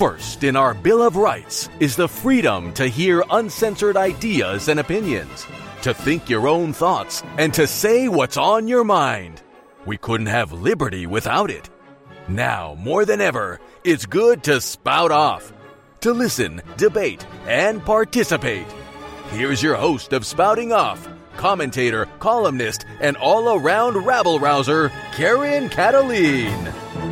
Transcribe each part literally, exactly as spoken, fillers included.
First in our Bill of Rights is the freedom to hear uncensored ideas and opinions, to think your own thoughts, and to say what's on your mind. We couldn't have liberty without it. Now, more than ever, it's good to spout off, to listen, debate, and participate. Here's your host of Spouting Off, commentator, columnist, and all-around rabble-rouser, Karen Kataline.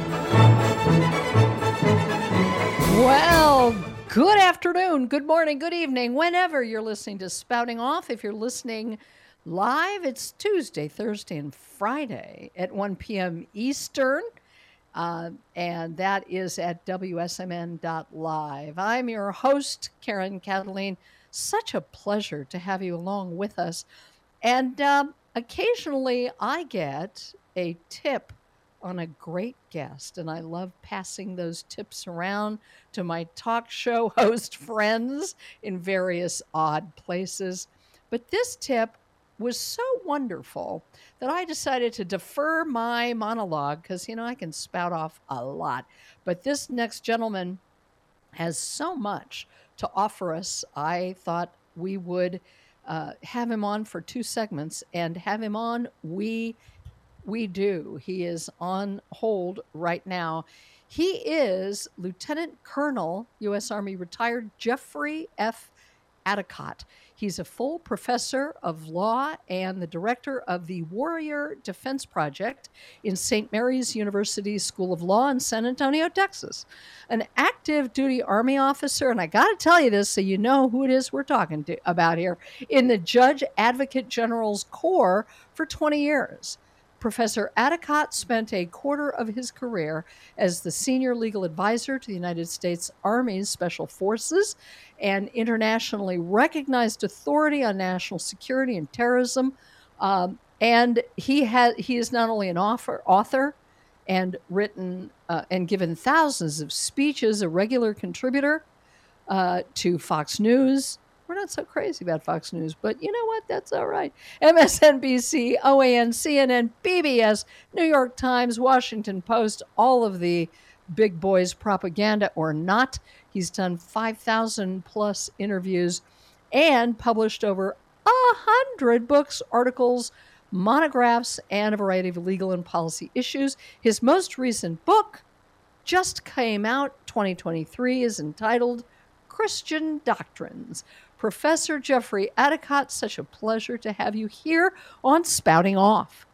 Well, good afternoon, good morning, good evening, whenever you're listening to Spouting Off. If you're listening live, it's Tuesday, Thursday, and Friday at one p.m. Eastern, uh, and that is at W S M N dot live. I'm your host, Karen Kataline. Such a pleasure to have you along with us. And um, occasionally I get a tip on a great guest, and I love passing those tips around to my talk show host friends in various odd places. But this tip was so wonderful that I decided to defer my monologue because, you know, I can spout off a lot. But this next gentleman has so much to offer us. I thought we would uh, have him on for two segments and have him on. We We do. He is on hold right now. He is Lieutenant Colonel, U S Army retired, Jeffrey F. Addicott. He's a full professor of law and the director of the Warrior Defense Project in Saint Mary's University School of Law in San Antonio, Texas. An active duty Army officer, and I got to tell you this so you know who it is we're talking to, about here, in the Judge Advocate General's Corps for twenty years. Professor Addicott spent a quarter of his career as the senior legal advisor to the United States Army's Special Forces, an internationally recognized authority on national security and terrorism. Um, and he has he is not only an author, author and written uh, and given thousands of speeches, a regular contributor uh, to Fox News. We're not so crazy about Fox News, but you know what? That's all right. M S N B C, O A N, C N N, B B S, New York Times, Washington Post, all of the big boys' propaganda or not. He's done five thousand plus interviews and published over a hundred books, articles, monographs, and a variety of legal and policy issues. His most recent book just came out, twenty twenty-three, is entitled Christian Doctrines. Professor Jeffrey Addicott, such a pleasure to have you here on Spouting Off.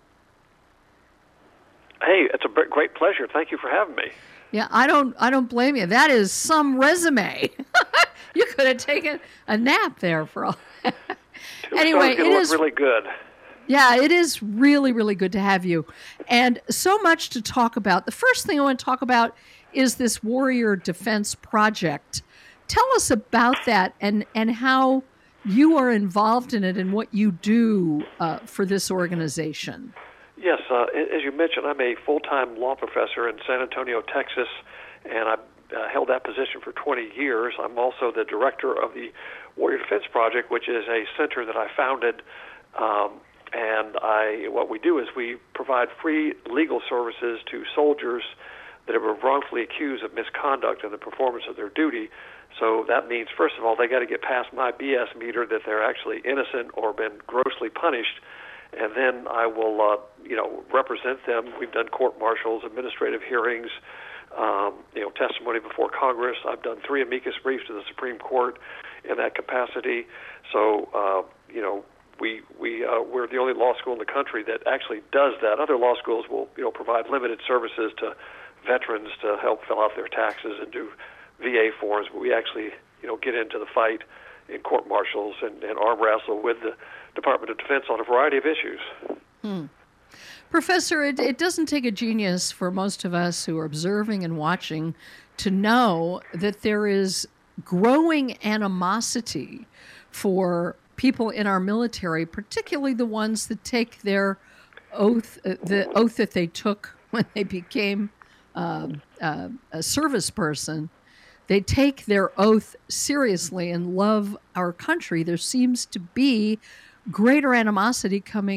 Hey, it's a great pleasure. Thank you for having me. Yeah, I don't I don't blame you. That is some resume. You could have taken a nap there for all. Anyway, it is really good. Yeah, it is really, really good to have you. And so much to talk about. The first thing I want to talk about is this Warrior Defense Project. Tell us about that and, and how you are involved in it and what you do uh, for this organization. Yes, uh, as you mentioned, I'm a full-time law professor in San Antonio, Texas, and I've uh, held that position for twenty years. I'm also the director of the Warrior Defense Project, which is a center that I founded. Um, and I, what we do is we provide free legal services to soldiers that have been wrongfully accused of misconduct in the performance of their duty. So that means, first of all, they got to get past my B S meter that they're actually innocent or been grossly punished, and then I will, uh, you know, represent them. We've done court martials, administrative hearings, um, you know, testimony before Congress. I've done three amicus briefs to the Supreme Court in that capacity. So, uh, you know, we we uh, we're the only law school in the country that actually does that. Other law schools will, you know, provide limited services to veterans to help fill out their taxes and do V A forms, but we actually, you know, get into the fight in court martials and, and arm wrestle with the Department of Defense on a variety of issues. Hmm. Professor, it, it doesn't take a genius for most of us who are observing and watching to know that there is growing animosity for people in our military, particularly the ones that take their oath, uh, the oath that they took when they became uh, uh, a service person. They take their oath seriously and love our country. There seems to be greater animosity coming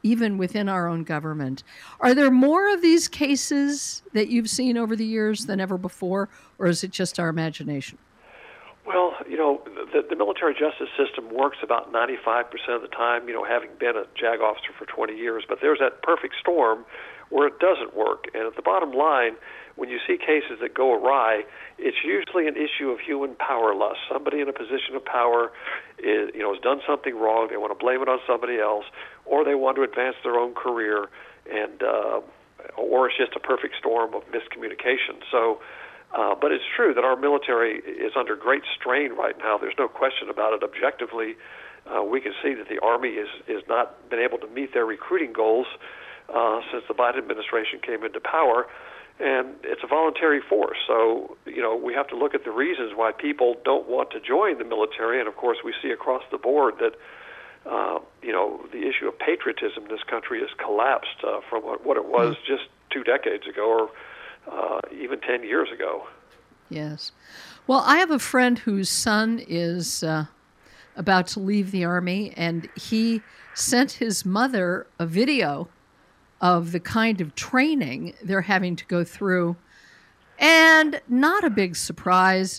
even within our own government. Are there more of these cases that you've seen over the years than ever before, or is it just our imagination? Well, you know, the, the military justice system works about ninety-five percent of the time, you know, having been a JAG officer for twenty years. But there's that perfect storm where it doesn't work. And at the bottom line, when you see cases that go awry, it's usually an issue of human power lust. Somebody in a position of power is, you know, has done something wrong. They want to blame it on somebody else, or they want to advance their own career, and uh, or it's just a perfect storm of miscommunication. So, uh, but it's true that our military is under great strain right now. There's no question about it. Objectively, uh, we can see that the Army is is not been able to meet their recruiting goals uh, since the Biden administration came into power. And it's a voluntary force, so you know we have to look at the reasons why people don't want to join the military. And of course, we see across the board that uh, you know the issue of patriotism in this country has collapsed uh, from what it was just two decades ago, or uh, even ten years ago. Yes. Well, I have a friend whose son is uh, about to leave the Army, and he sent his mother a video of the kind of training they're having to go through. And not a big surprise,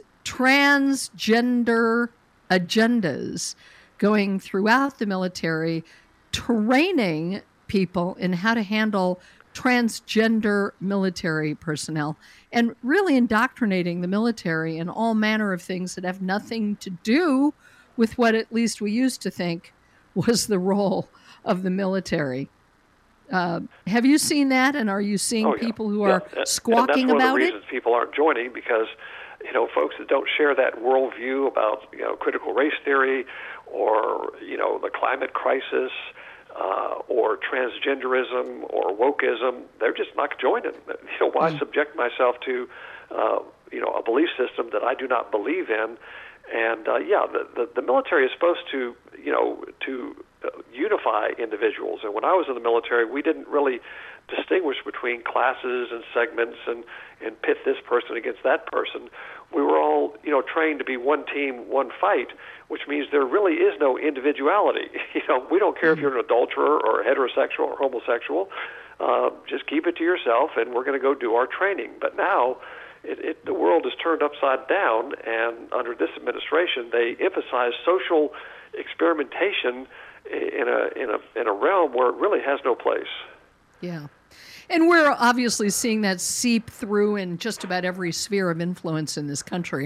transgender agendas going throughout the military, training people in how to handle transgender military personnel, and really indoctrinating the military in all manner of things that have nothing to do with what at least we used to think was the role of the military. Uh, have you seen that, and are you seeing oh, yeah. people who yeah. are and, squawking and that's about one of the it? reasons people aren't joining, because you know folks that don't share that worldview about you know critical race theory, or you know the climate crisis, uh, or transgenderism, or wokeism, they're just not joining. You know, why mm. subject myself to uh, you know a belief system that I do not believe in? And uh, yeah, the, the the military is supposed to you know to Uh, unify individuals. And when I was in the military, we didn't really distinguish between classes and segments and, and pit this person against that person. We were all, you know, trained to be one team, one fight, which means there really is no individuality. You know, we don't care if you're an adulterer or heterosexual or homosexual. Uh, just keep it to yourself, and we're going to go do our training. But now, it, it, the world is turned upside down, and under this administration, they emphasize social experimentation in a in a in a realm where it really has no place. Yeah. And we're obviously seeing that seep through in just about every sphere of influence in this country,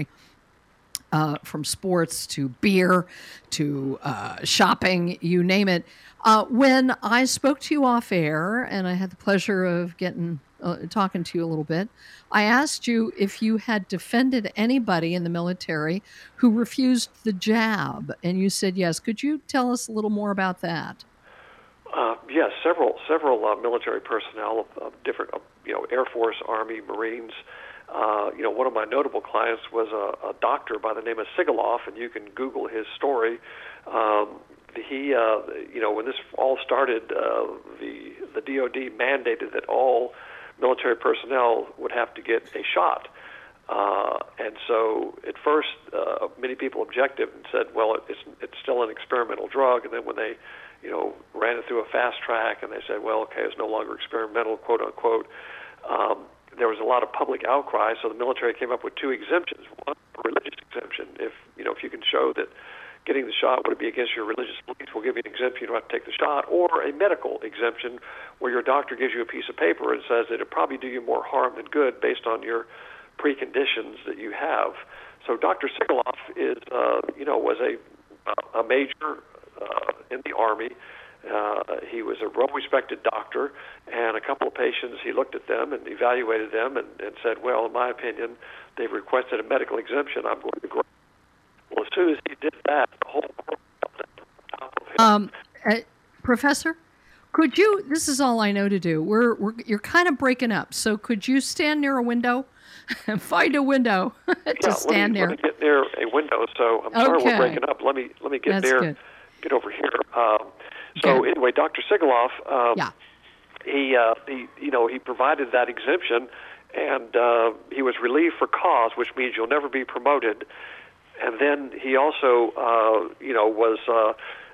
uh, from sports to beer to uh, shopping, you name it. Uh, when I spoke to you off air, and I had the pleasure of getting uh, talking to you a little bit, I asked you if you had defended anybody in the military who refused the jab, and you said yes. Could you tell us a little more about that? Uh, yes, several several uh, military personnel of, of different, uh, you know, Air Force, Army, Marines. Uh, you know, one of my notable clients was a, a doctor by the name of Sigaloff, and you can Google his story. Um, he, uh, you know, when this all started, uh, the the D O D mandated that all military personnel would have to get a shot. Uh, and so at first, uh, many people objected and said, well, it's it's still an experimental drug. And then when they, you know, ran it through a fast track and they said, well, okay, it's no longer experimental, quote unquote, um, there was a lot of public outcry. So the military came up with two exemptions. One, a religious exemption. If, you know, if you can show that getting the shot would be against your religious beliefs, we'll give you an exemption, you don't have to take the shot, or a medical exemption where your doctor gives you a piece of paper and says that it'll probably do you more harm than good based on your preconditions that you have. So Doctor Sigaloff is, uh, you know, was a a major uh, in the Army. Uh, he was a well-respected doctor, and a couple of patients, he looked at them and evaluated them and, and said, well, in my opinion, they've requested a medical exemption. I'm going to grant. Well, as soon as he did that, the whole world fell on top of him. Um, uh, Professor, could you, this is all I know to do. We're, we're You're kind of breaking up, so could you stand near a window? Find a window to yeah, stand let me, near. Let me get near a window, so I'm okay. sorry we're breaking up. Let me let me get That's there, good. get over here. Um, so okay. anyway, Doctor Sigaloff, um, yeah. he, uh, he, you know, he provided that exemption, and uh, he was relieved for cause, which means you'll never be promoted. And then he also, uh, you know, was uh,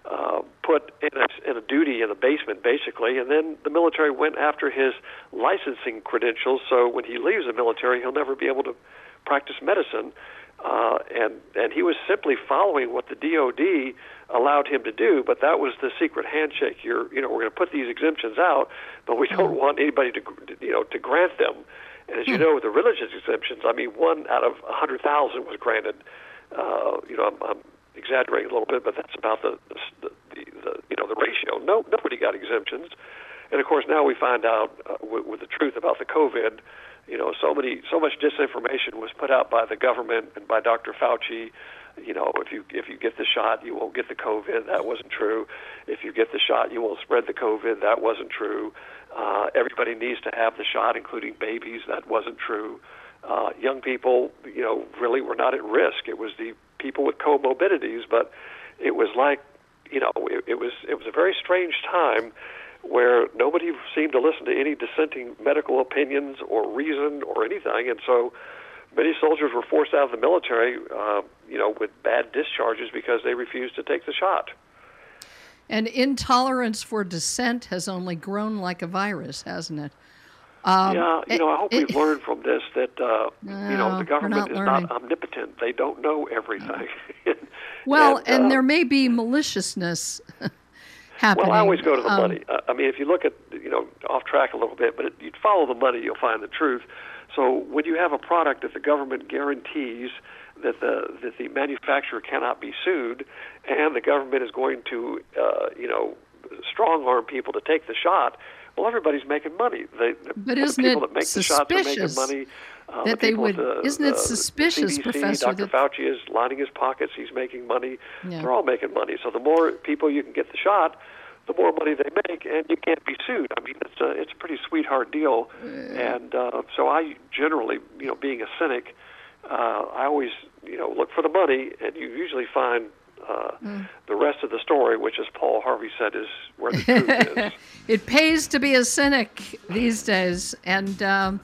uh, put in a, in a duty in the basement, basically, and then the military went after his licensing credentials, so when he leaves the military, he'll never be able to practice medicine. Uh, and, and he was simply following what the D O D allowed him to do, but that was the secret handshake. You're, you know, we're going to put these exemptions out, but we don't want anybody to, you know, to grant them. And as you know, with the religious exemptions, I mean, one out of one hundred thousand was granted. Uh, you know, I'm, I'm exaggerating a little bit, but that's about the, the, the, the you know, the ratio. No, nobody got exemptions. And of course, now we find out uh, with, with the truth about the COVID. You know, so many, so much disinformation was put out by the government and by Doctor Fauci. You know, if you if you get the shot, you won't get the COVID. That wasn't true. If you get the shot, you won't spread the COVID. That wasn't true. Uh, everybody needs to have the shot, including babies. That wasn't true. Uh, young people, you know, really were not at risk. It was the people with comorbidities, but it was like, you know, it, it was it was a very strange time where nobody seemed to listen to any dissenting medical opinions or reason or anything, and so many soldiers were forced out of the military, uh, you know, with bad discharges because they refused to take the shot. And intolerance for dissent has only grown like a virus, hasn't it? Um, yeah, you know, I hope it, we've learned from this that, uh, no, you know, the government not is learning. not omnipotent. They don't know everything. well, and, and uh, there may be maliciousness happening. Well, I always go to the um, money. Uh, I mean, if you look at, you know, off track a little bit, but it, you follow the money, you'll find the truth. So when you have a product that the government guarantees that the that the manufacturer cannot be sued, and the government is going to, uh, you know, strong-arm people to take the shot, well, everybody's making money. They, the, but the isn't people it that make the shots are making money. Uh, that the they would? The, isn't it uh, suspicious, C D C, Professor? Doctor that, Fauci is lining his pockets. He's making money. Yeah. They're all making money. So the more people you can get the shot, the more money they make, and you can't be sued. I mean, it's a it's a pretty sweetheart deal. And uh, so I generally, you know, being a cynic, uh, I always, you know, look for the money, and you usually find uh, mm. the rest of the story, which, as Paul Harvey said, is where the truth is. It pays to be a cynic these days, and um,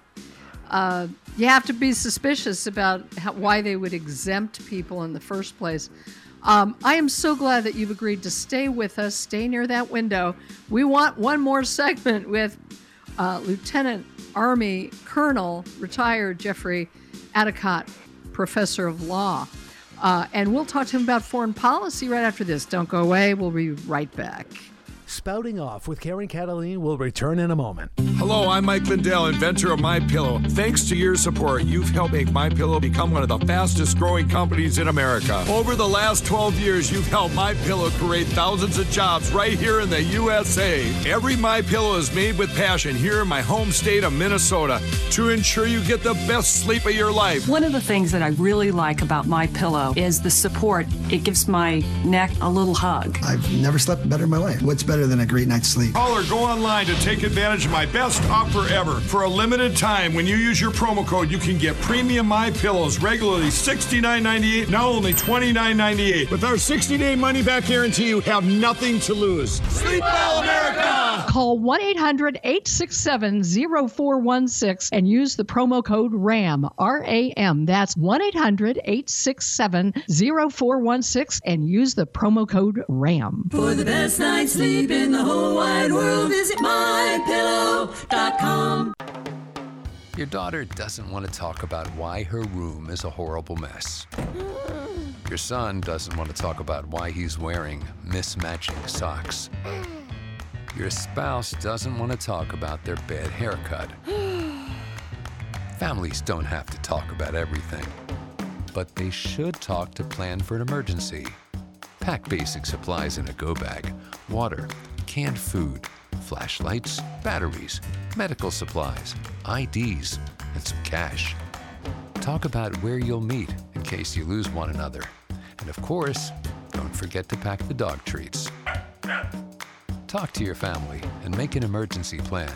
uh, you have to be suspicious about how, why they would exempt people in the first place. Um, I am so glad that you've agreed to stay with us, stay near that window. We want one more segment with uh, Lieutenant Army Colonel, retired Jeffrey Adicott, Professor of Law. Uh, and we'll talk to him about foreign policy right after this. Don't go away. We'll be right back. Spouting Off with Karen Cataline will return in a moment. Hello, I'm Mike Lindell, inventor of MyPillow. Thanks to your support, you've helped make MyPillow become one of the fastest growing companies in America. Over the last twelve years, you've helped MyPillow create thousands of jobs right here in the U S A. Every MyPillow is made with passion here in my home state of Minnesota to ensure you get the best sleep of your life. One of the things that I really like about MyPillow is the support. It gives my neck a little hug. I've never slept better in my life. What's better than a great night's sleep? Call or go online to take advantage of my best offer ever. For a limited time, when you use your promo code, you can get premium MyPillows, regularly sixty-nine ninety-eight, now only twenty-nine ninety-eight. With our sixty-day money-back guarantee, you have nothing to lose. Sleep well, America! Call one eight hundred eight six seven zero four one six and use the promo code RAM, R A M. That's one eight hundred eight six seven zero four one six and use the promo code RAM. For the best night's sleep in the whole wide world, visit my pillow dot com. Your daughter doesn't want to talk about why her room is a horrible mess. Your son doesn't want to talk about why he's wearing mismatching socks. Your spouse doesn't want to talk about their bad haircut. Families don't have to talk about everything, but they should talk to plan for an emergency. Pack basic supplies in a go bag, water, canned food, flashlights, batteries, medical supplies, I Ds, and some cash. Talk about where you'll meet in case you lose one another. And of course, don't forget to pack the dog treats. Talk to your family and make an emergency plan.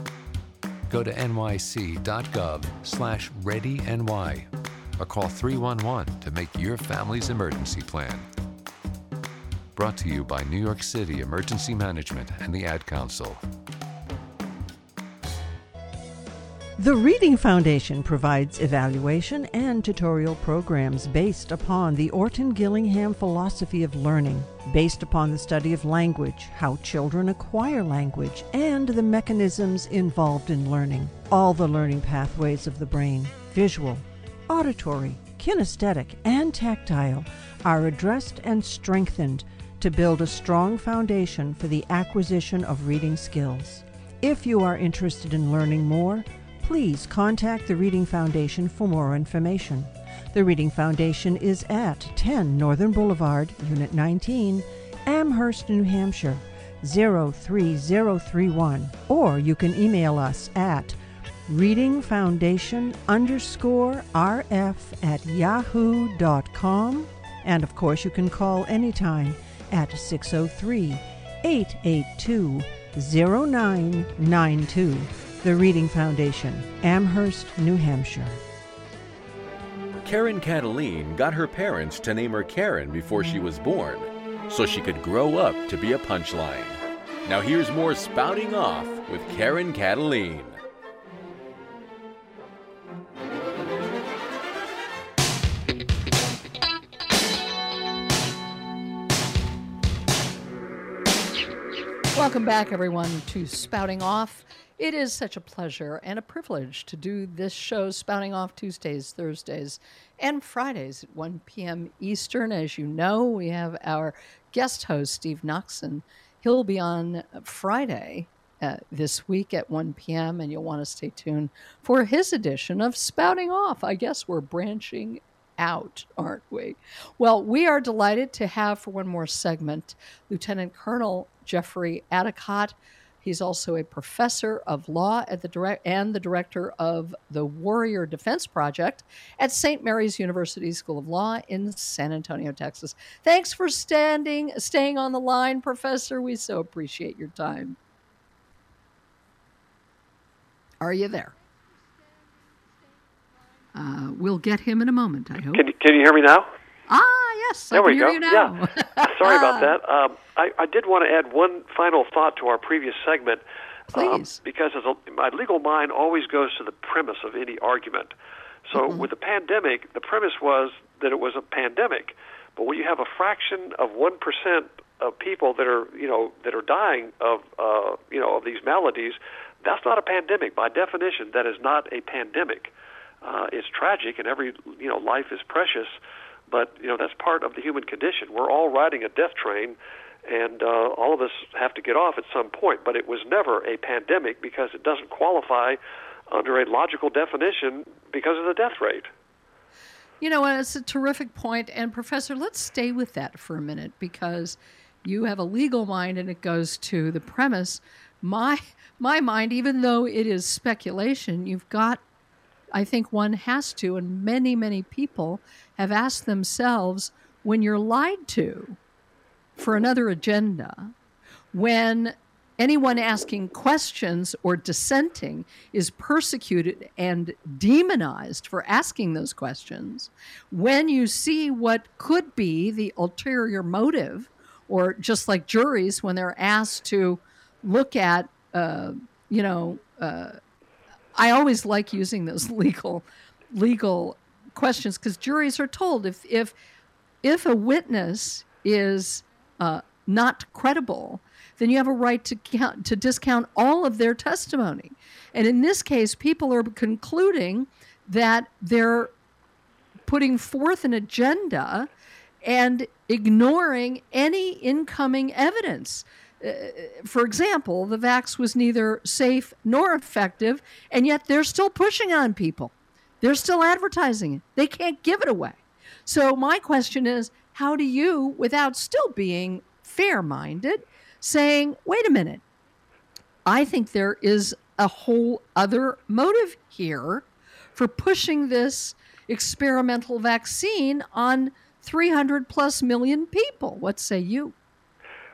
Go to nyc.gov slash readyny or call three one one to make your family's emergency plan. Brought to you by New York City Emergency Management and the Ad Council. The Reading Foundation provides evaluation and tutorial programs based upon the Orton Gillingham philosophy of learning, based upon the study of language, how children acquire language, and the mechanisms involved in learning. All the learning pathways of the brain, visual, auditory, kinesthetic, and tactile, are addressed and strengthened to build a strong foundation for the acquisition of reading skills. If you are interested in learning more, please contact the Reading Foundation for more information. The Reading Foundation is at ten Northern Boulevard, Unit nineteen, Amherst, New Hampshire, zero three zero three one, or you can email us at readingfoundation underscore rf at yahoo dot com. And of course, you can call anytime at six oh three, eight eight two, zero nine nine two. The Reading Foundation, Amherst, New Hampshire. Karen Cataline got her parents to name her Karen before she was born, so she could grow up to be a punchline. Now here's more Spouting Off with Karen Cataline. Welcome back, everyone, to Spouting Off. It is such a pleasure and a privilege to do this show, Spouting Off, Tuesdays, Thursdays, and Fridays at one p.m. Eastern. As you know, we have our guest host, Steve Noxon. He'll be on Friday uh, this week at one p.m., and you'll want to stay tuned for his edition of Spouting Off. I guess we're branching out, aren't we? Well, we are delighted to have, for one more segment, Lieutenant Colonel Jeffrey Adicott. He's also a professor of law at the direct and the director of the Warrior Defense Project at Saint Mary's University School of Law in San Antonio, Texas. Thanks for standing, staying on the line, Professor. We so appreciate your time. Are you there? Uh, we'll get him in a moment, I hope. Can you, can you hear me now? Ah, yes. There I we can go. hear you now. Yeah. Sorry about that. Um, I, I did want to add one final thought to our previous segment. Please. Um, because as a, my legal mind always goes to the premise of any argument. So mm-hmm. with the pandemic, the premise was that it was a pandemic. But when you have a fraction of one percent of people that are, you know, that are dying of, uh, you know, of these maladies, that's not a pandemic. By definition, that is not a pandemic. Uh, it's tragic, and every, you know, life is precious. But, you know, that's part of the human condition. We're all riding a death train, and uh, all of us have to get off at some point. But it was never a pandemic because it doesn't qualify under a logical definition because of the death rate. You know, it's a terrific point. And, Professor, let's stay with that for a minute because you have a legal mind, and it goes to the premise. My, my mind, even though it is speculation, you've got, I think one has to, and many, many people have asked themselves, when you're lied to for another agenda, when anyone asking questions or dissenting is persecuted and demonized for asking those questions, when you see what could be the ulterior motive, or just like juries when they're asked to look at, uh, you know, uh, I always like using those legal legal questions because juries are told if if if a witness is uh, not credible, then you have a right to count, to discount all of their testimony. And in this case, people are concluding that they're putting forth an agenda and ignoring any incoming evidence. Uh, for example, the vax was neither safe nor effective, and yet they're still pushing on people. They're still advertising it. They can't give it away. So my question is, how do you, without still being fair-minded, saying, wait a minute, I think there is a whole other motive here for pushing this experimental vaccine on three hundred plus million people. What say you?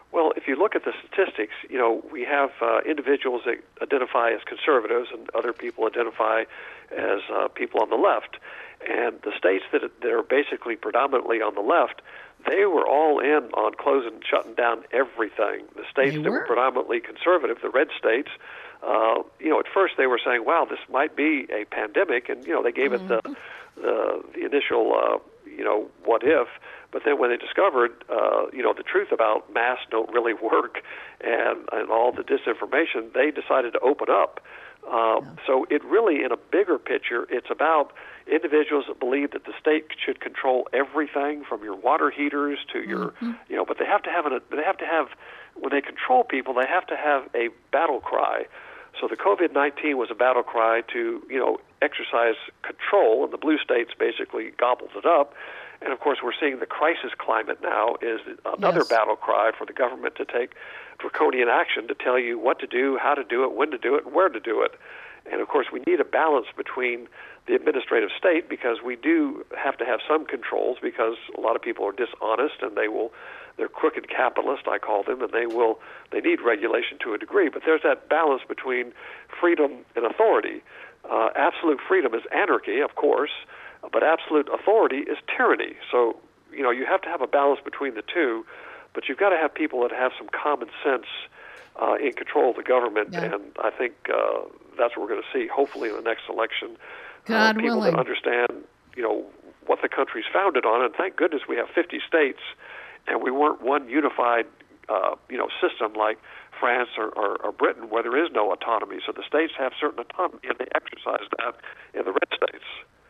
Well, if you look at the statistics, you know, we have uh, individuals that identify as conservatives and other people identify as uh, people on the left. And the states that, that are basically predominantly on the left, they were all in on closing, shutting down everything. The states They that were? were predominantly conservative, the red states, uh, you know, at first they were saying, wow, this might be a pandemic. And, you know, they gave Mm-hmm. it the, the, the initial, uh, you know, what if. But then when they discovered, uh, you know, the truth about masks don't really work and, and all the disinformation, they decided to open up. Uh, Yeah. So it really, in a bigger picture, it's about individuals that believe that the state should control everything from your water heaters to your, Mm-hmm. you know, but they have to have an, they have to have, when they control people, they have to have a battle cry. So the COVID nineteen was a battle cry to, you know, exercise control, and the blue states basically gobbled it up. And, of course, we're seeing the crisis climate now is another Yes. battle cry for the government to take draconian action to tell you what to do, how to do it, when to do it, and where to do it. And, of course, we need a balance between the administrative state because we do have to have some controls because a lot of people are dishonest and they will, they're crooked capitalists, I call them, and they will, they need regulation to a degree. But there's that balance between freedom and authority. Uh, absolute freedom is anarchy, of course, but absolute authority is tyranny. So, you know, you have to have a balance between the two, but you've got to have people that have some common sense uh, in control of the government, Yeah. and I think uh, that's what we're going to see, hopefully, in the next election. God uh, people willing. that understand, you know, what the country's founded on, and thank goodness we have fifty states, and we weren't one unified, uh, you know, system like France or, or, or Britain, where there is no autonomy. So the states have certain autonomy, and they exercise that in the red states.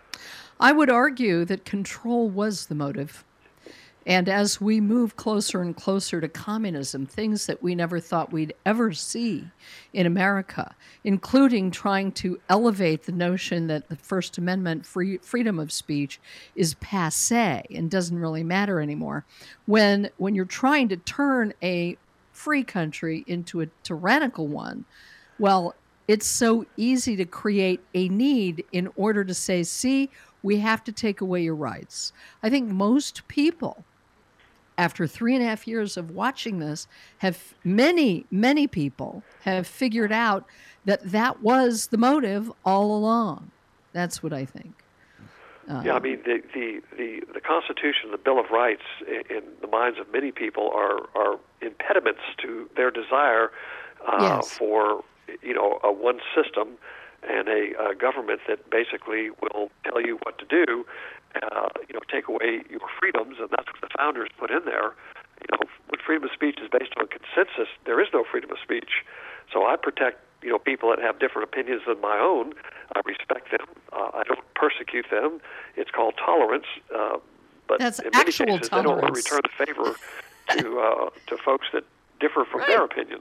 I would argue that control was the motive. And as we move closer and closer to communism, things that we never thought we'd ever see in America, including trying to elevate the notion that the First Amendment free, freedom of speech is passé and doesn't really matter anymore. When, when you're trying to turn a free country into a tyrannical one, well, it's so easy to create a need in order to say, see, we have to take away your rights. I think most people, after three and a half years of watching this, have many, many people have figured out that that was the motive all along. That's what I think. Uh, yeah, I mean, the, the, the, the Constitution, the Bill of Rights, in, in the minds of many people are, are impediments to their desire uh, Yes. for, you know, a one system and a, a government that basically will tell you what to do, uh, you know, take away your freedoms, and that's what the founders put in there. You know, when freedom of speech is based on consensus, there is no freedom of speech. So I protect, you know, people that have different opinions than my own. I respect them. Uh, I don't persecute them. It's called tolerance. Uh, but That's in many actual cases, they don't want to tolerance. return the favor to uh, to folks that differ from Right. their opinions.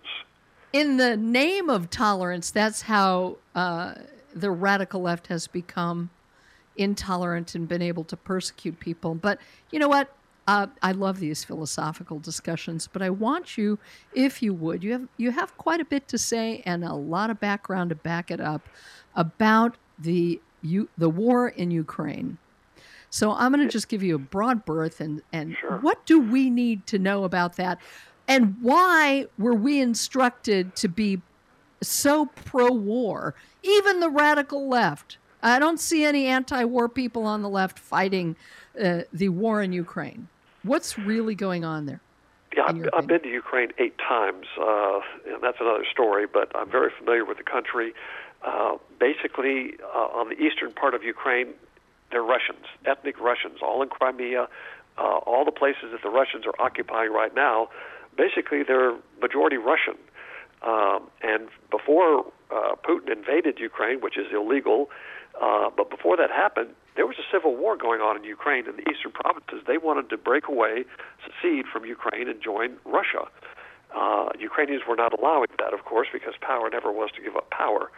In the name of tolerance, that's how uh, the radical left has become intolerant and been able to persecute people. But you know what? Uh, I love these philosophical discussions, but I want you, if you would, you have you have quite a bit to say and a lot of background to back it up about the you, the war in Ukraine. So I'm going to just give you a broad berth, and, and Sure. what do we need to know about that? And why were we instructed to be so pro-war? Even the radical left. I don't see any anti-war people on the left fighting uh, the war in Ukraine. What's really going on there? Yeah, in I've, your I've been opinion? to Ukraine eight times, uh, and that's another story, but I'm very familiar with the country. Uh, basically, uh, on the eastern part of Ukraine, they're Russians, ethnic Russians, all in Crimea, uh, all the places that the Russians are occupying right now. Basically, they're majority Russian. Um, and before uh, Putin invaded Ukraine, which is illegal, uh, but before that happened, there was a civil war going on in Ukraine in the eastern provinces. They wanted to break away, secede from Ukraine, and join Russia. Uh, Ukrainians were not allowing that, of course, because power never was to give up power.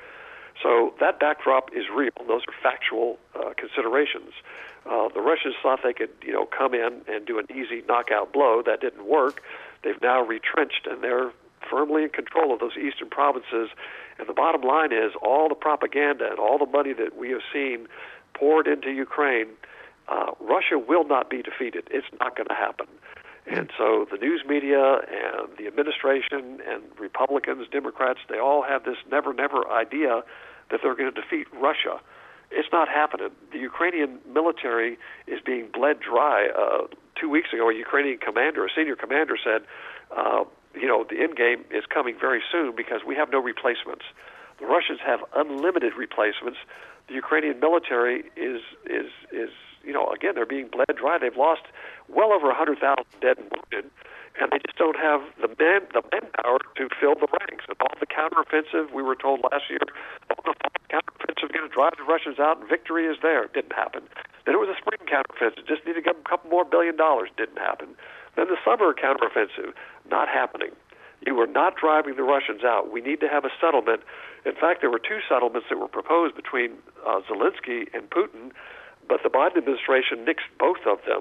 So that backdrop is real. Those are factual uh, considerations. Uh, the Russians thought they could, you know, come in and do an easy knockout blow. That didn't work. They've now retrenched, and they're firmly in control of those eastern provinces. And the bottom line is all the propaganda and all the money that we have seen poured into Ukraine, uh, Russia will not be defeated. It's not going to happen. And so the news media and the administration and Republicans, Democrats, they all have this never, never idea that they're going to defeat Russia. It's not happening. The Ukrainian military is being bled dry. Uh, two weeks ago, a Ukrainian commander, a senior commander, said, uh, you know, the end game is coming very soon because we have no replacements. The Russians have unlimited replacements. The Ukrainian military is, is, is you know, again, they're being bled dry. They've lost well over one hundred thousand dead and wounded, and they just don't have the man, the manpower to fill the ranks. And all the counteroffensive, we were told last year, all the counteroffensive going to drive the Russians out, and victory is there. It didn't happen. Then it was a spring counteroffensive. Just need to get a couple more billion dollars. Didn't happen. Then the summer counteroffensive, not happening. You are not driving the Russians out. We need to have a settlement. In fact, there were two settlements that were proposed between uh, Zelensky and Putin, but the Biden administration nixed both of them.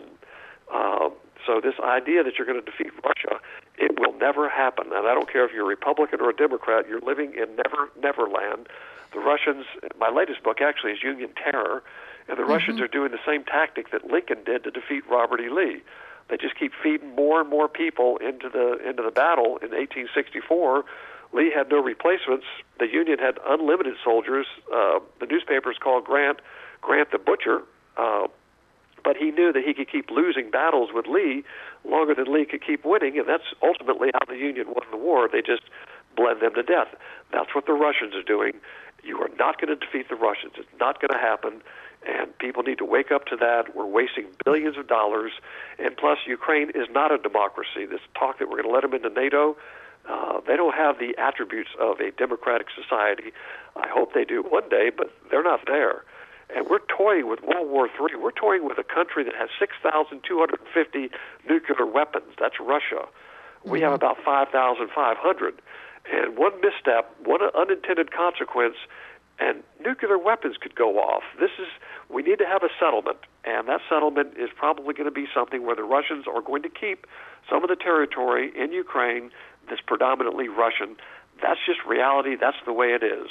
Uh, so this idea that you're going to defeat Russia, it will never happen. And I don't care if you're a Republican or a Democrat, you're living in never, never land. The Russians, my latest book actually is Union Terror, and the mm-hmm. Russians are doing the same tactic that Lincoln did to defeat Robert E. Lee. They just keep feeding more and more people into the into the battle. In eighteen sixty-four, Lee had no replacements. The Union had unlimited soldiers. Uh, the newspapers called Grant Grant the Butcher, uh, but he knew that he could keep losing battles with Lee longer than Lee could keep winning, and that's ultimately how the Union won the war. They just bled them to death. That's what the Russians are doing. You are not going to defeat the Russians. It's not going to happen. And people need to wake up to that. We're wasting billions of dollars. And plus, Ukraine is not a democracy. This talk that we're going to let them into NATO, uh, they don't have the attributes of a democratic society. I hope they do one day, but they're not there. And we're toying with World War Three. We're toying with a country that has six thousand two hundred fifty nuclear weapons. That's Russia. We have about five thousand five hundred. And one misstep, one unintended consequence, and nuclear weapons could go off. This is, we need to have a settlement, and that settlement is probably going to be something where the Russians are going to keep some of the territory in Ukraine that's predominantly Russian. That's just reality. That's the way it is.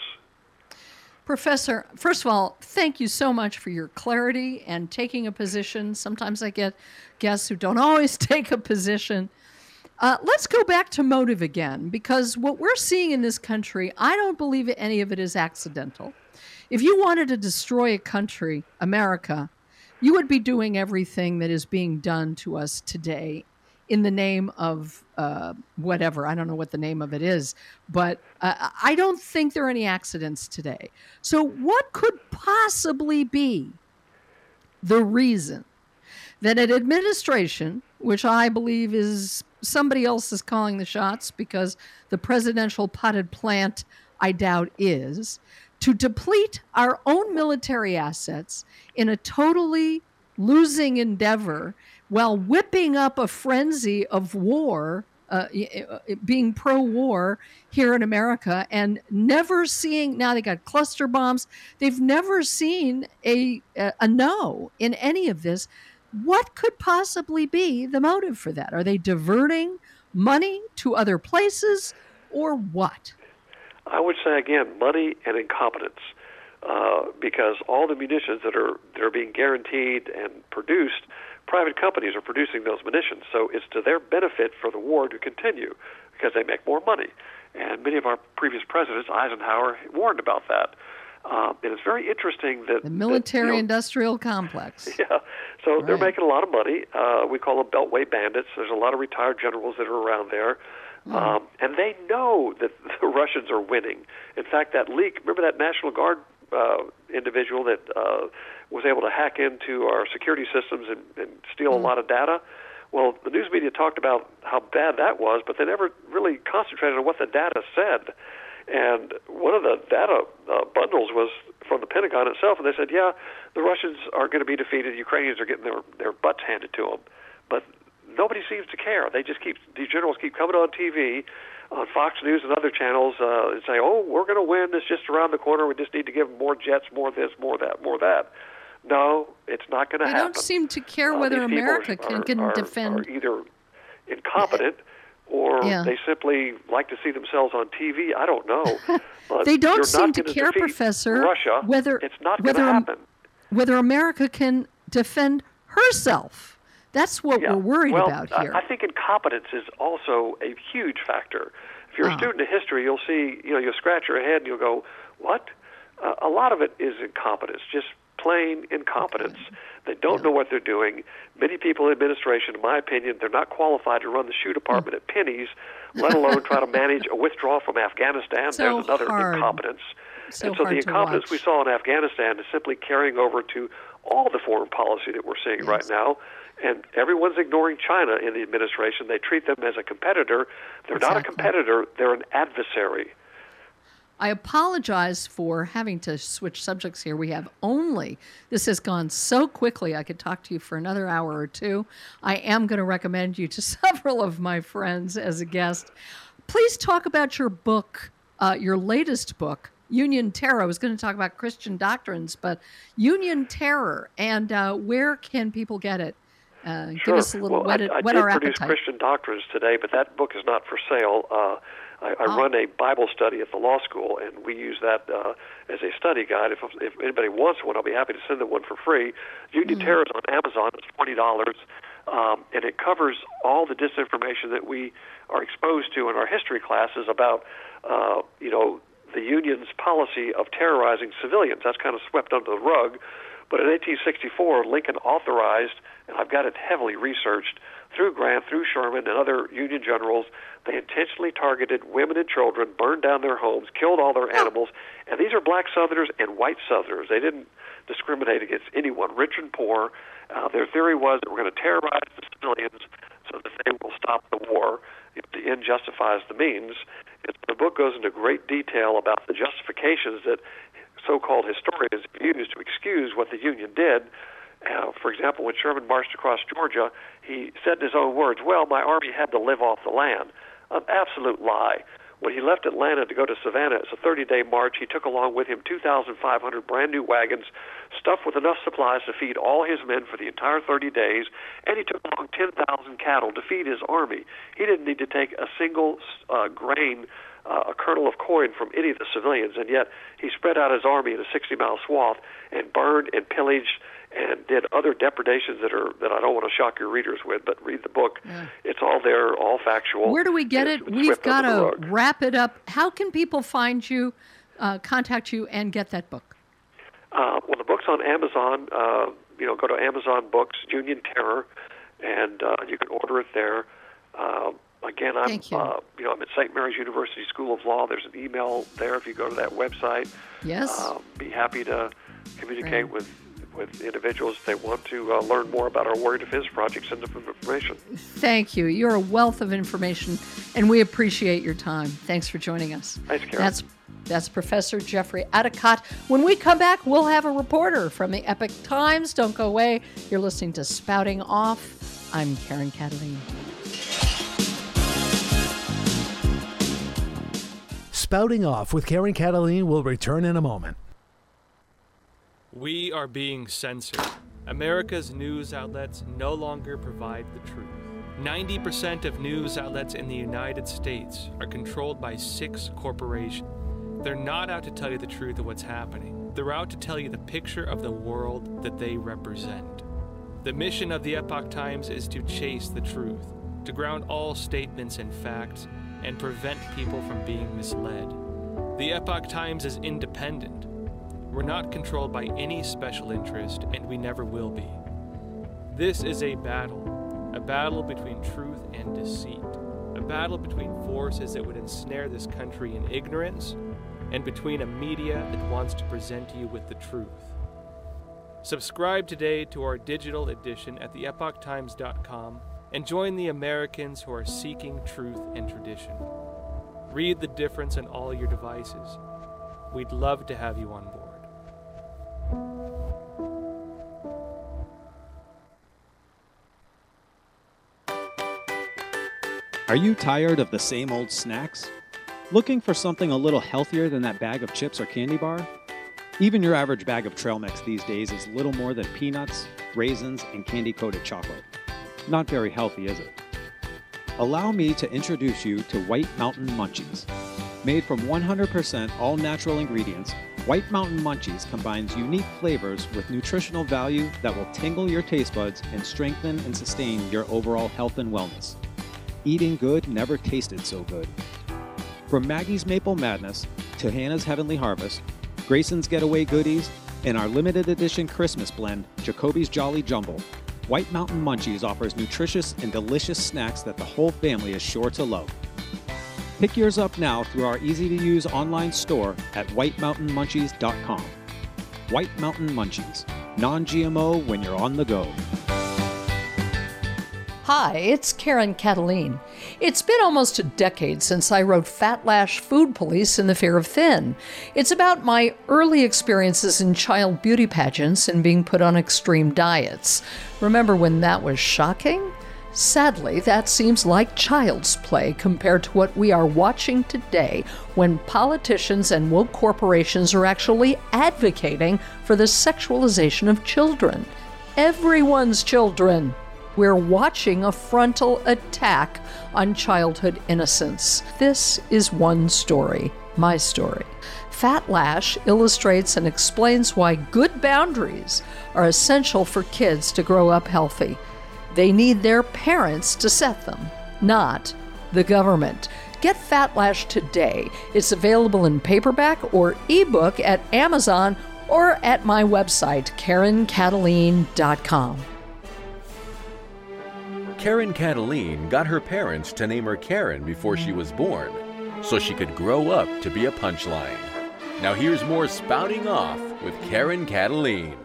Professor, first of all, thank you so much for your clarity and taking a position. Sometimes I get guests who don't always take a position. Uh, let's go back to motive again, because what we're seeing in this country, I don't believe any of it is accidental. If you wanted to destroy a country, America, you would be doing everything that is being done to us today in the name of uh, whatever. I don't know what the name of it is, but uh, I don't think there are any accidents today. So what could possibly be the reason that an administration, which I believe is somebody else is calling the shots because the presidential potted plant, I doubt, is, to deplete our own military assets in a totally losing endeavor while whipping up a frenzy of war, uh, being pro-war here in America, and never seeing, now they got cluster bombs, they've never seen a, a, a no in any of this. What could possibly be the motive for that? Are they diverting money to other places, or what? I would say, again, money and incompetence, uh, because all the munitions that are that are being guaranteed and produced, private companies are producing those munitions. So it's to their benefit for the war to continue because they make more money. And many of our previous presidents, Eisenhower, warned about that. Um, and it's very interesting that the military-industrial you know, complex. Yeah, so right. They're making a lot of money. Uh, we call them Beltway bandits. There's a lot of retired generals that are around there, mm. um, and they know that the Russians are winning. In fact, that leak. Remember that National Guard uh, individual that uh, was able to hack into our security systems and, and steal mm. a lot of data? Well, the news media talked about how bad that was, but they never really concentrated on what the data said. And one of the data uh, bundles was from the Pentagon itself, and they said, yeah, the Russians are going to be defeated. The Ukrainians are getting their, their butts handed to them. But nobody seems to care. They just keep, these generals keep coming on T V, on Fox News and other channels, uh, and say, oh, we're going to win. It's just around the corner. We just need to give them more jets, more this, more that, more that. No, it's not going to happen. They don't seem to care uh, whether these America are, can, can are, defend. Are either incompetent or yeah. they simply like to see themselves on T V. I don't know. But they don't you're seem not to gonna care, defeat Professor, Russia. whether it's not going whether to happen. whether America can defend herself. That's what yeah. we're worried well, about here. I, I think incompetence is also a huge factor. If you're uh. a student of history, you'll see, you know, you'll scratch your head and you'll go, what? Uh, a lot of it is incompetence, just plain incompetence. Okay. They don't yeah. know what they're doing. Many people in administration, in my opinion, they're not qualified to run the shoe department mm. at Penny's, let alone try to manage a withdrawal from Afghanistan. So There's another hard. incompetence. So and so hard the to incompetence watch. we saw in Afghanistan is simply carrying over to all the foreign policy that we're seeing yes. right now. And everyone's ignoring China in the administration. They treat them as a competitor. They're exactly. not a competitor. They're an adversary. I apologize for having to switch subjects here. We have only, this has gone so quickly, I could talk to you for another hour or two. I am going to recommend you to several of my friends as a guest. Please talk about your book, uh, your latest book, Union Terror. I was going to talk about Christian doctrines, but Union Terror, and uh, where can people get it? Uh, sure. Give us a little well, whet, I, I whet did our produce appetite. Christian Doctrines today, but that book is not for sale. Uh, I, I oh. run a Bible study at the law school, and we use that uh, as a study guide. If, if anybody wants one, I'll be happy to send them one for free. Union mm. Terror is on Amazon. It's twenty dollars, um, and it covers all the disinformation that we are exposed to in our history classes about, uh, you know, the Union's policy of terrorizing civilians. That's kind of swept under the rug. But in eighteen sixty-four, Lincoln authorized, and I've got it heavily researched, through Grant, through Sherman, and other Union generals, they intentionally targeted women and children, burned down their homes, killed all their animals, and these are black Southerners and white Southerners. They didn't discriminate against anyone, rich and poor. Uh, their theory was that we're going to terrorize the civilians so that they will stop the war. If the end justifies the means. It's, the book goes into great detail about the justifications that so-called historians used to excuse what the Union did. Uh, for example, when Sherman marched across Georgia, he said in his own words, well, my army had to live off the land. An absolute lie. When he left Atlanta to go to Savannah, it's a thirty-day march. He took along with him two thousand five hundred brand-new wagons stuffed with enough supplies to feed all his men for the entire thirty days, and he took along ten thousand cattle to feed his army. He didn't need to take a single uh, grain, uh, a kernel of corn from any of the civilians, and yet he spread out his army in a sixty-mile swath and burned and pillaged and did other depredations that are that I don't want to shock your readers with, but read the book. Yeah. It's all there, all factual. Where do we get it? We've got to wrap it up. How can people find you, uh, contact you, and get that book? Uh, well, the book's on Amazon. Uh, you know, go to Amazon Books, Union Terror, and uh, you can order it there. Uh, again, I'm Thank you. Uh, you know I'm at Saint Mary's University School of Law. There's an email there if you go to that website. Yes. Uh, be happy to communicate right. with. with individuals if they want to uh, learn more about our Warrior Defense Project, send them information. Thank you. You're a wealth of information, and we appreciate your time. Thanks for joining us. Thanks, Karen. That's, that's Professor Jeffrey Adicott. When we come back, we'll have a reporter from the Epoch Times. Don't go away. You're listening to Spouting Off. I'm Karen Catalina. Spouting Off with Karen Catalina will return in a moment. We are being censored. America's news outlets no longer provide the truth. ninety percent of news outlets in the United States are controlled by six corporations. They're not out to tell you the truth of what's happening. They're out to tell you the picture of the world that they represent. The mission of the Epoch Times is to chase the truth, to ground all statements in facts, and prevent people from being misled. The Epoch Times is independent. We're not controlled by any special interest, and we never will be. This is a battle, a battle between truth and deceit, a battle between forces that would ensnare this country in ignorance, and between a media that wants to present you with the truth. Subscribe today to our digital edition at the epoch times dot com and join the Americans who are seeking truth and tradition. Read the difference on all your devices. We'd love to have you on board. Are you tired of the same old snacks? Looking for something a little healthier than that bag of chips or candy bar? Even your average bag of trail mix these days is little more than peanuts, raisins, and candy-coated chocolate. Not very healthy, is it? Allow me to introduce you to White Mountain Munchies. Made from one hundred percent all-natural ingredients, White Mountain Munchies combines unique flavors with nutritional value that will tingle your taste buds and strengthen and sustain your overall health and wellness. Eating good never tasted so good. From Maggie's Maple Madness to Hannah's Heavenly Harvest, Grayson's Getaway Goodies, and our limited edition Christmas blend, Jacoby's Jolly Jumble, White Mountain Munchies offers nutritious and delicious snacks that the whole family is sure to love. Pick yours up now through our easy-to-use online store at white mountain munchies dot com. White Mountain Munchies, non-G M O when you're on the go. Hi, it's Karen Cataline. It's been almost a decade since I wrote Fat Lash Food Police and the Fear of Thin. It's about my early experiences in child beauty pageants and being put on extreme diets. Remember when that was shocking? Sadly, that seems like child's play compared to what we are watching today when politicians and woke corporations are actually advocating for the sexualization of children. Everyone's children. We're watching a frontal attack on childhood innocence. This is one story, my story. Fat Lash illustrates and explains why good boundaries are essential for kids to grow up healthy. They need their parents to set them, not the government. Get Fat Lash today. It's available in paperback or ebook at Amazon or at my website, karen cataline dot com. Karen Cataline got her parents to name her Karen before she was born, so she could grow up to be a punchline. Now here's more Spouting Off with Karen Cataline.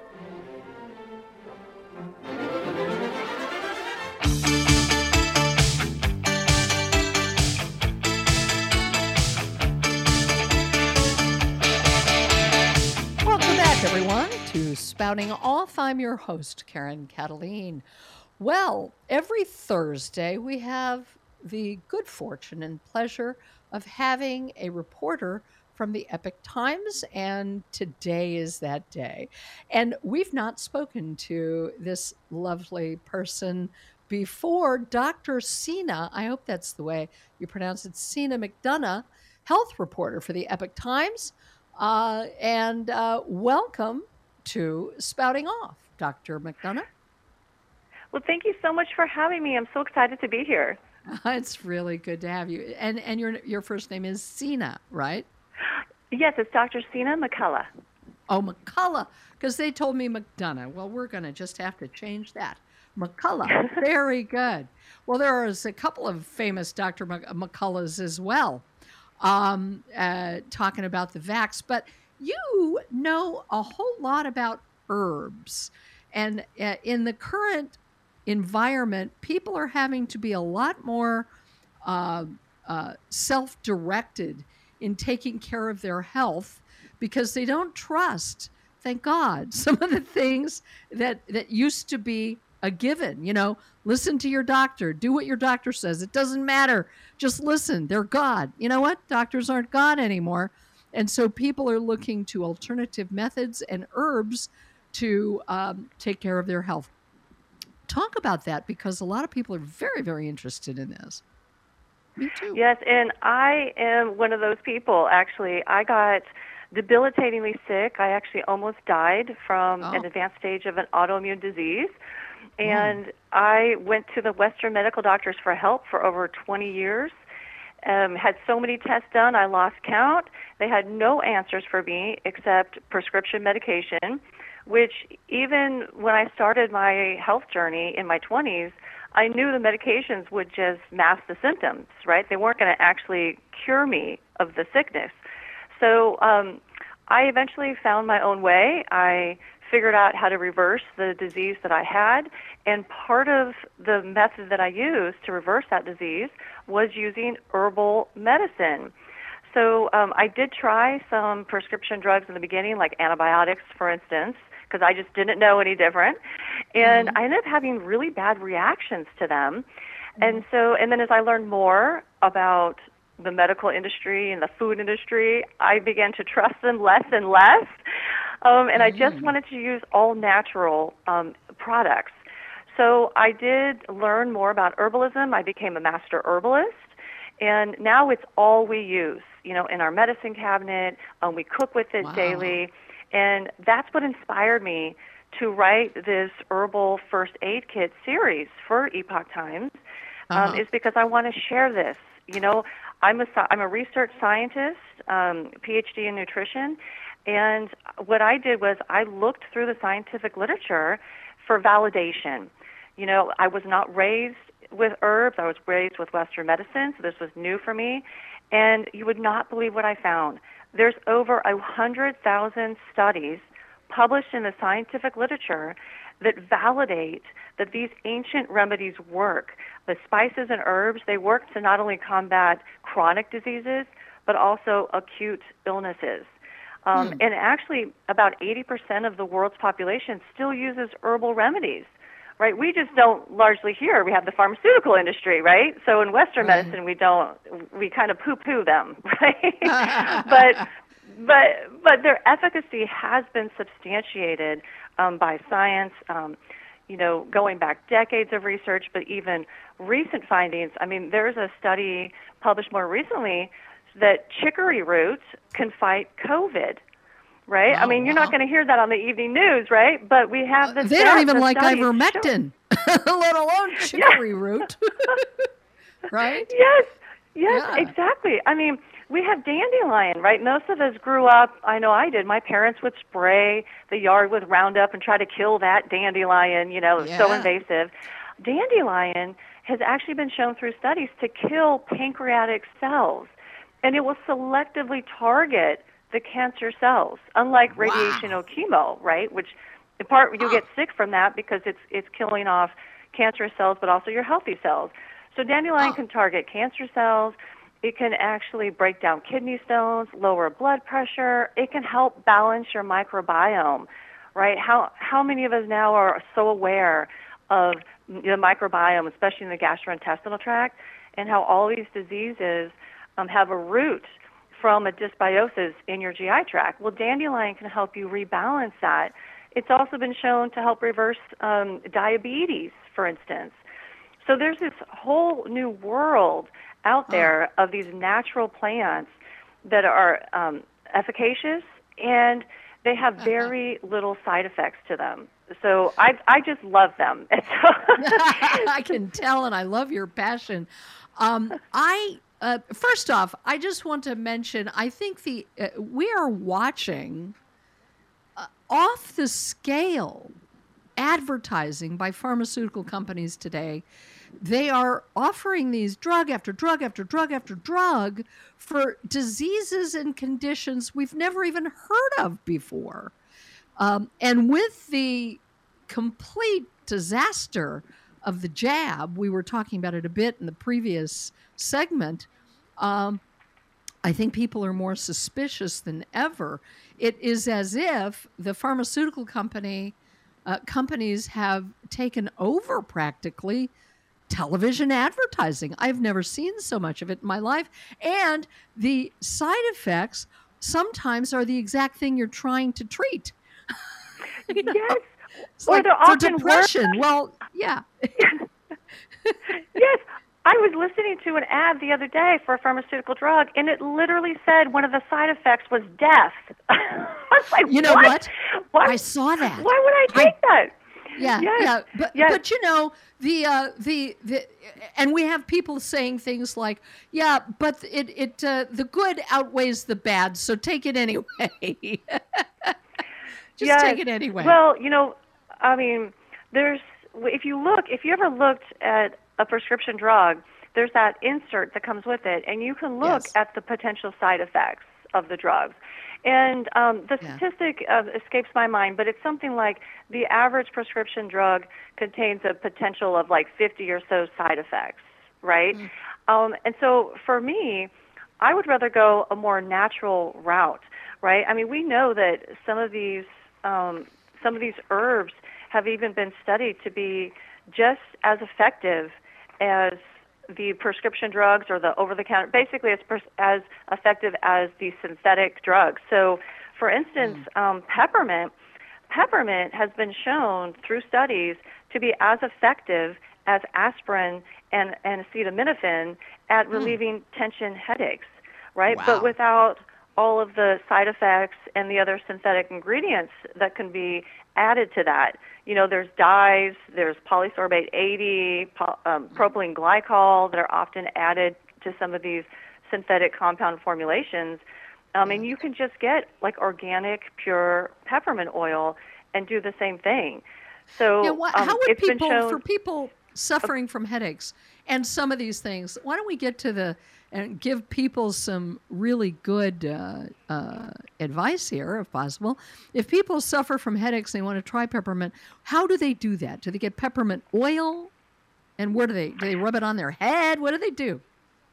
Welcome back, everyone, to Spouting Off. I'm your host, Karen Cataline. Well, every Thursday we have the good fortune and pleasure of having a reporter from the Epoch Times, and today is that day. And we've not spoken to this lovely person before, Doctor Sina, I hope that's the way you pronounce it, Sina McDonough, health reporter for the Epoch Times. Uh, and uh, welcome to Spouting Off, Doctor McDonough. Well, thank you so much for having me. I'm so excited to be here. It's really good to have you. And and your your first name is Sina, right? Yes, it's Doctor Sina McCullough. Oh, McCullough, because they told me McDonough. Well, we're going to just have to change that. McCullough, very good. Well, there is a couple of famous Doctor McCulloughs as well, um, uh, talking about the vax. But you know a whole lot about herbs. And uh, in the current environment, people are having to be a lot more uh, uh, self-directed in taking care of their health because they don't trust, thank God, some of the things that, that used to be a given. You know, listen to your doctor, do what your doctor says. It doesn't matter. Just listen. They're God. You know what? Doctors aren't God anymore. And so people are looking to alternative methods and herbs to um, take care of their health. Talk about that, because a lot of people are very, very interested in this. Me too. Yes, and I am one of those people, actually. I got debilitatingly sick. I actually almost died from oh. an advanced stage of an autoimmune disease. And mm. I went to the Western medical doctors for help for over twenty years. Um, had so many tests done, I lost count. They had no answers for me except prescription medication, which even when I started my health journey in my twenties, I knew the medications would just mask the symptoms, right? They weren't going to actually cure me of the sickness. So um, I eventually found my own way. I figured out how to reverse the disease that I had, and part of the method that I used to reverse that disease was using herbal medicine. So um, I did try some prescription drugs in the beginning, like antibiotics, for instance, because I just didn't know any different. And mm-hmm. I ended up having really bad reactions to them. Mm-hmm. And so, and then as I learned more about the medical industry and the food industry, I began to trust them less and less. Um, and mm-hmm. I just wanted to use all natural um, products. So I did learn more about herbalism. I became a master herbalist. And now it's all we use, you know, in our medicine cabinet. Um, we cook with it Wow. daily. And that's what inspired me to write this herbal first aid kit series for Epoch Times, um, Uh-huh. is because I want to share this. You know, I'm a, sci- I'm a research scientist, um, P H D in nutrition, and what I did was I looked through the scientific literature for validation. You know, I was not raised with herbs. I was raised with Western medicine, so this was new for me. And you would not believe what I found. There's over a hundred thousand studies published in the scientific literature that validate that these ancient remedies work. The spices and herbs, they work to not only combat chronic diseases, but also acute illnesses. Um, Hmm. And actually, about eighty percent of the world's population still uses herbal remedies. Right, we just don't largely here. We have the pharmaceutical industry, right? So in Western Right. medicine, we don't, we kind of poo-poo them, right? but, but, but their efficacy has been substantiated um, by science. Um, you know, going back decades of research, but even recent findings. I mean, there's a study published more recently that chicory root can fight COVID. Right? Oh, I mean, you're wow. not going to hear that on the evening news, right? But we have the They stat- don't even the like studies show- ivermectin, let alone chicory root. Right? Yes, yes, Yeah. exactly. I mean, we have dandelion, right? Most of us grew up, I know I did, my parents would spray the yard with Roundup and try to kill that dandelion, you know, it was so Yeah. invasive. Dandelion has actually been shown through studies to kill pancreatic cells, and it will selectively target the cancer cells, unlike radiation or chemo, right? Which in part you get sick from that because it's it's killing off cancerous cells, but also your healthy cells. So dandelion can target cancer cells. It can actually break down kidney stones, lower blood pressure. It can help balance your microbiome, right? How how many of us now are so aware of the microbiome, especially in the gastrointestinal tract, and how all these diseases um, have a root from a dysbiosis in your G I tract? Well, dandelion can help you rebalance that. It's also been shown to help reverse um, diabetes, for instance. So there's this whole new world out there of these natural plants that are um, efficacious, and they have very little side effects to them. So I I just love them. And so I can tell, and I love your passion. Um, I uh, first off, I just want to mention. I think the uh, we are watching uh, off the scale advertising by pharmaceutical companies today. They are offering these drug after drug after drug after drug for diseases and conditions we've never even heard of before. Um, and with the complete disaster of the jab, we were talking about it a bit in the previous segment, um, I think people are more suspicious than ever. It is as if the pharmaceutical company uh, companies have taken over practically television advertising. I've never seen so much of it in my life. And the side effects sometimes are the exact thing you're trying to treat. You know? Yes. It's Or like they're for often depression. worse. Well, yeah. Yes. I was listening to an ad the other day for a pharmaceutical drug, and it literally said one of the side effects was death. I was like, You know what? what? What? I saw that. Why would I take I- that? Yeah, Yes. yeah, but Yes. but you know the uh, the the and we have people saying things like, yeah, but it it uh, the good outweighs the bad, so take it anyway. Just Yes. take it anyway. Well, you know, I mean, there's if you look, if you ever looked at a prescription drug, there's that insert that comes with it, and you can look Yes. at the potential side effects of the drugs. And um, the Yeah. statistic uh, escapes my mind, but it's something like the average prescription drug contains a potential of like fifty or so side effects, right? Mm. Um, and so for me, I would rather go a more natural route, right? I mean, we know that some of these um, some of these herbs have even been studied to be just as effective as the prescription drugs or the over-the-counter, basically as pers- as effective as the synthetic drugs. So, for instance, Mm. um, peppermint, peppermint has been shown through studies to be as effective as aspirin and, and acetaminophen at relieving mm. tension headaches, right? Wow. But without all of the side effects and the other synthetic ingredients that can be added to that. You know, there's dyes, there's polysorbate eighty, po- um, propylene glycol that are often added to some of these synthetic compound formulations. Um, and you can just get like organic, pure peppermint oil and do the same thing. So yeah, wh- um, how would it's people, been shown for people suffering from headaches and some of these things, why don't we get to the and give people some really good uh, uh, advice here, if possible. If people suffer from headaches and they want to try peppermint, how do they do that? Do they get peppermint oil? And where do they, do they rub it on their head? What do they do?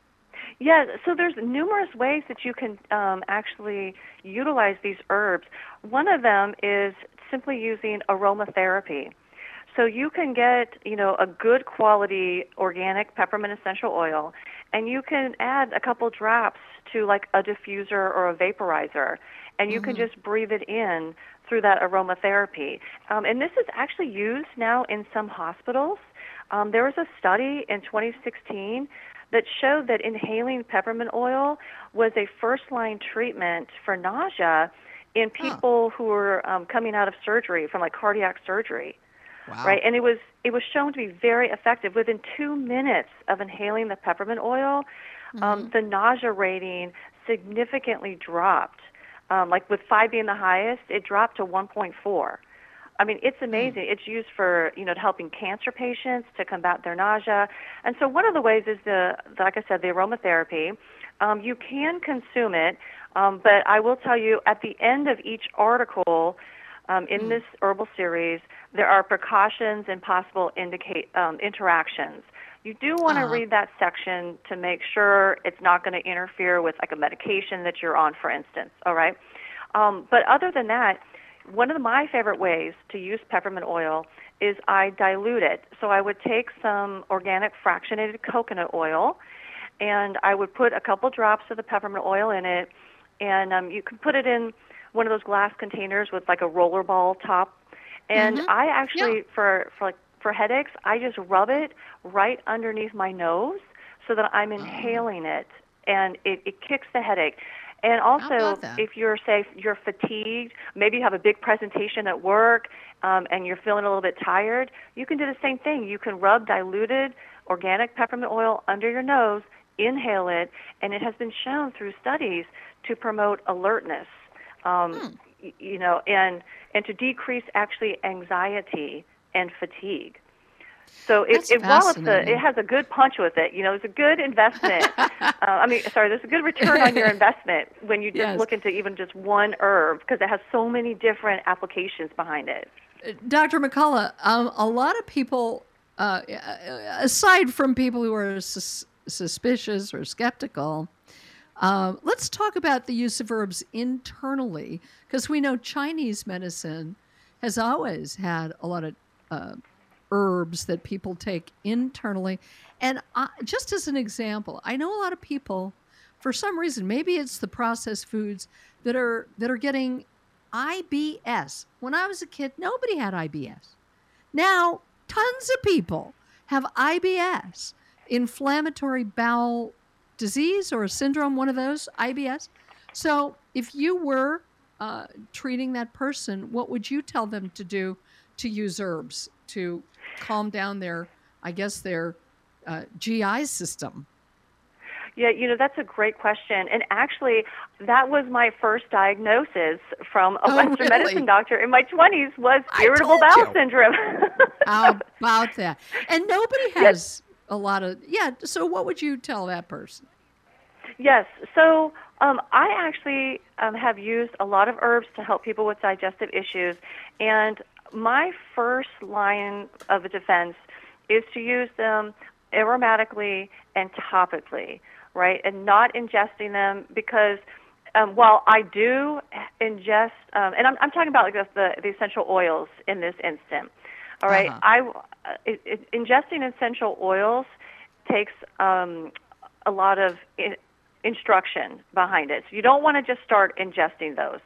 Yeah, so there's numerous ways that you can um, actually utilize these herbs. One of them is simply using aromatherapy. So you can get, you know, a good quality organic peppermint essential oil, and you can add a couple drops to like a diffuser or a vaporizer, and you mm-hmm. can just breathe it in through that aromatherapy. Um, and this is actually used now in some hospitals. Um, there was a study in twenty sixteen that showed that inhaling peppermint oil was a first-line treatment for nausea in people huh. who were um, coming out of surgery, from like cardiac surgery. Wow. Right, and it was it was shown to be very effective. Within two minutes of inhaling the peppermint oil, mm-hmm. um, the nausea rating significantly dropped. Um, like with five being the highest, it dropped to one point four. I mean, it's amazing. Mm. It's used for, you know, helping cancer patients to combat their nausea. And so one of the ways is the, like I said, the aromatherapy. Um, you can consume it, um, but I will tell you at the end of each article um, in mm. this herbal series, there are precautions and possible indicate um, interactions. You do want to uh-huh. read that section to make sure it's not going to interfere with like a medication that you're on, for instance. All right. Um, but other than that, one of my favorite ways to use peppermint oil is I dilute it. So I would take some organic fractionated coconut oil, and I would put a couple drops of the peppermint oil in it, and um, you can put it in one of those glass containers with like a roller ball top. And mm-hmm. I actually, yeah. for, for like for headaches, I just rub it right underneath my nose so that I'm inhaling it, and it, it kicks the headache. And also, if you're, say, you're fatigued, maybe you have a big presentation at work, um, and you're feeling a little bit tired, you can do the same thing. You can rub diluted organic peppermint oil under your nose, inhale it, and it has been shown through studies to promote alertness. Um, hmm. You know, and and to decrease actually anxiety and fatigue. So it, it while it's a, it has a good punch with it, you know, it's a good investment. uh, I mean, sorry, there's a good return on your investment when you just yes. look into even just one herb, because it has so many different applications behind it. Doctor McCullough, um, a lot of people, uh, aside from people who are sus- suspicious or skeptical, Uh, let's talk about the use of herbs internally, because we know Chinese medicine has always had a lot of uh, herbs that people take internally. And uh, just as an example, I know a lot of people, for some reason, maybe it's the processed foods, that are that are getting I B S. When I was a kid, nobody had I B S. Now, tons of people have I B S, inflammatory bowel disease or a syndrome, one of those, I B S. So if you were uh, treating that person, what would you tell them to do to use herbs to calm down their, I guess, their uh, G I system? Yeah, you know, that's a great question. And actually, that was my first diagnosis from a oh, Western really? medicine doctor in my twenties was irritable bowel you. syndrome. How about that? And nobody has... Yes. A lot of, yeah, so what would you tell that person? Yes, so um, I actually um, have used a lot of herbs to help people with digestive issues, and my first line of defense is to use them aromatically and topically, right, and not ingesting them, because um, while I do ingest, um, and I'm, I'm talking about like the, the essential oils in this instant, all right, uh-huh. I It, it, ingesting essential oils takes um, a lot of in, instruction behind it. So you don't want to just start ingesting those.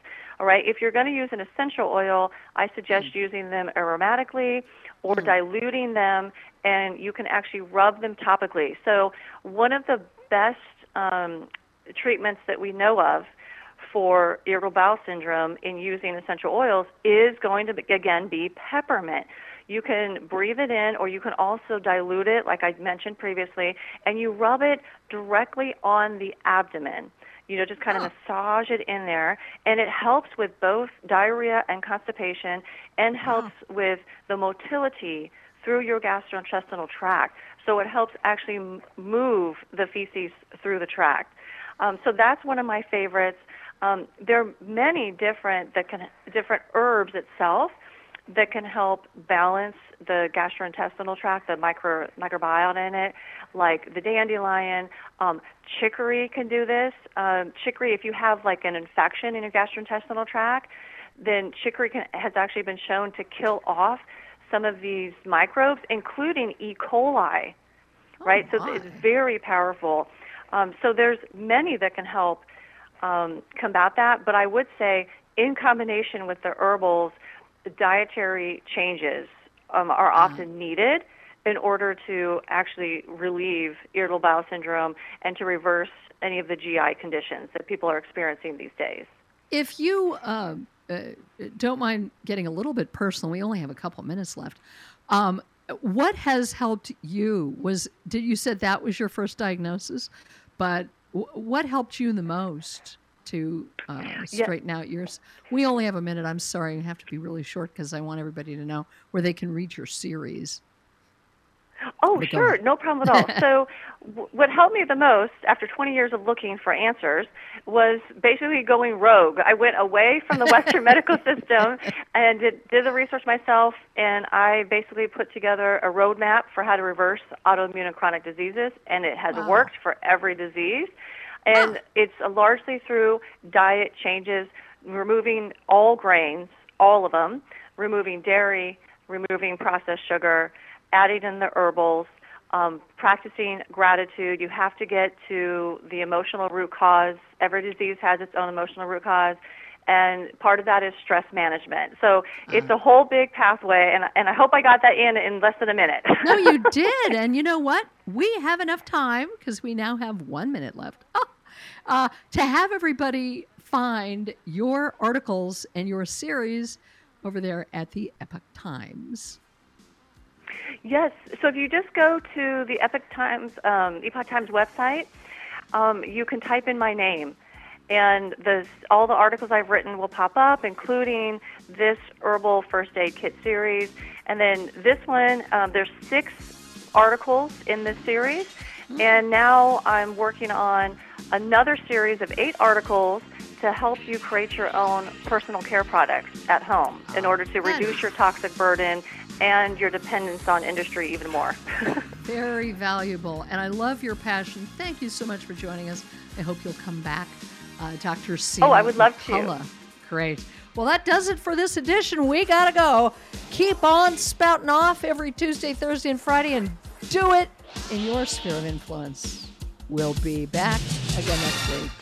All right, if you're going to use an essential oil, I suggest mm. using them aromatically or mm. diluting them, and you can actually rub them topically. So one of the best um, treatments that we know of for irritable bowel syndrome in using essential oils is going to, again, be peppermint. You can breathe it in, or you can also dilute it, like I mentioned previously, and you rub it directly on the abdomen. You know, just kind of oh. massage it in there, and it helps with both diarrhea and constipation, and helps oh. with the motility through your gastrointestinal tract. So it helps actually m- move the feces through the tract. Um, so that's one of my favorites. Um, there are many different that can different herbs itself that can help balance the gastrointestinal tract, the micro, microbiota in it, like the dandelion. Um, chicory can do this. Um, chicory, if you have like an infection in your gastrointestinal tract, then chicory can, has actually been shown to kill off some of these microbes, including E. coli, oh, right? So my. It's very powerful. Um, so there's many that can help um, combat that, but I would say in combination with the herbals, the dietary changes um, are often needed in order to actually relieve irritable bowel syndrome and to reverse any of the G I conditions that people are experiencing these days. If you uh, uh, don't mind getting a little bit personal, we only have a couple minutes left. Um, what has helped you? Was did you said that was your first diagnosis, but w- what helped you the most to uh, straighten yeah. out yours? We only have a minute. I'm sorry. I have to be really short because I want everybody to know where they can read your series. Oh, sure. No problem at all. So w- what helped me the most after twenty years of looking for answers was basically going rogue. I went away from the Western medical system and did, did the research myself, and I basically put together a roadmap for how to reverse autoimmune and chronic diseases, and it has wow. worked for every disease. And ah. it's largely through diet changes, removing all grains, all of them, removing dairy, removing processed sugar, adding in the herbals, um, practicing gratitude. You have to get to the emotional root cause. Every disease has its own emotional root cause, and part of that is stress management. So uh-huh. it's a whole big pathway, and, and I hope I got that in in less than a minute. No, you did, and you know what? We have enough time, because we now have one minute left, oh, uh, to have everybody find your articles and your series over there at the Epoch Times. Yes. So if you just go to the Epoch Times, um, Epoch Times website, um, you can type in my name, and the, all the articles I've written will pop up, including this Herbal First Aid Kit series. And then this one, um, there's six articles in this series, and now I'm working on another series of eight articles to help you create your own personal care products at home in order to reduce your toxic burden and your dependence on industry even more. Very valuable. And I love your passion. Thank you so much for joining us. I hope you'll come back. Uh, Doctor C. Oh, I would love McCullough. to. Great. Well, that does it for this edition. We got to go. Keep on spouting off every Tuesday, Thursday, and Friday, and do it in your sphere of influence. We'll be back again next week.